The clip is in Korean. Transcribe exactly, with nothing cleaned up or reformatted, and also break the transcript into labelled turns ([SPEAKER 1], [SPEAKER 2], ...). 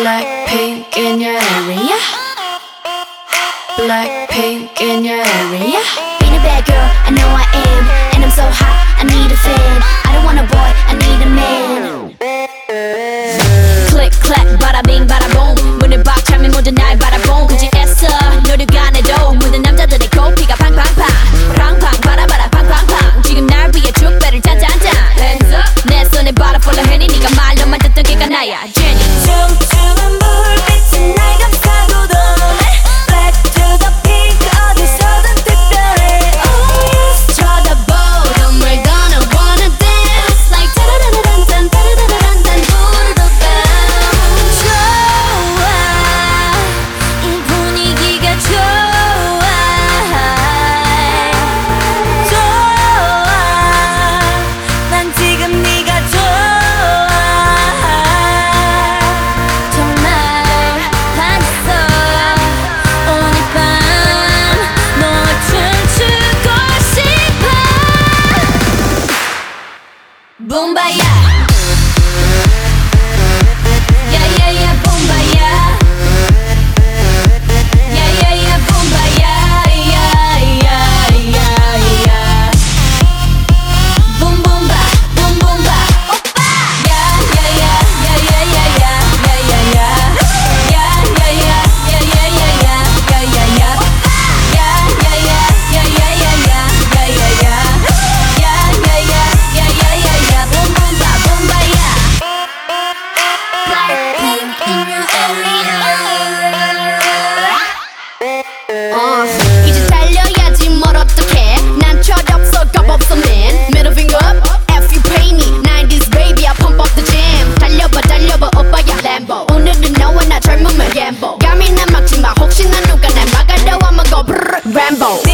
[SPEAKER 1] Blackpink in your area. Blackpink in your area.
[SPEAKER 2] Being a bad girl, I know I am. And I'm so hot, I need a fan. I don't want a boy, I need a man. Click, clack, bada bing, bada boom. 문을 박 차면 모두 날 바라본 굳이 애써 노력 안 해도 모든 남자들의 코피가 팡팡팡 팡팡 바라바라 팡팡팡 지금 날 위해 축배를 짠짠짠 Hands up 내 손에 바라 follow henny 네가 말로만 듣던 걔가 나야 Jenny 춤추는 불빛은 날 감싸고 도네 Black to the pink 어디서든 특별해 Oh yes 쳐다보 We're gonna wanna dance Like 따라라란딴 따라라란딴 부르던 밤 좋아 이 분위기가 좋아 좋아 난 지금 네가 좋아 정말 반했어 오늘 밤 너와 춤추고 싶어 붐바야 Yeah yeah yeah 붐바야 Yeah yeah yeah 붐바야 Yeah yeah yeah yeah Boom boom ba boom boom ba 오빠 Yeah yeah yeah yeah yeah yeah yeah yeah yeah Yeah yeah yeah yeah yeah yeah yeah yeah yeah yeah Yeah yeah yeah yeah yeah yeah yeah yeah yeah yeah Yeah yeah yeah yeah yeah yeah yeah Boom boom ba boom ba yeah Blackpink in your area 어, 이제 달려야지 뭘 어떡해 난 철없어 겁없어 man Middle finger up F you pay me 나인티즈 baby I pump up the jam 달려봐 달려봐 오빠야 Lambo 오늘은 너와 나 젊음을 gamble 감히 난 막지마 혹시나 누가 날 막아도 I'ma go brrr Rambo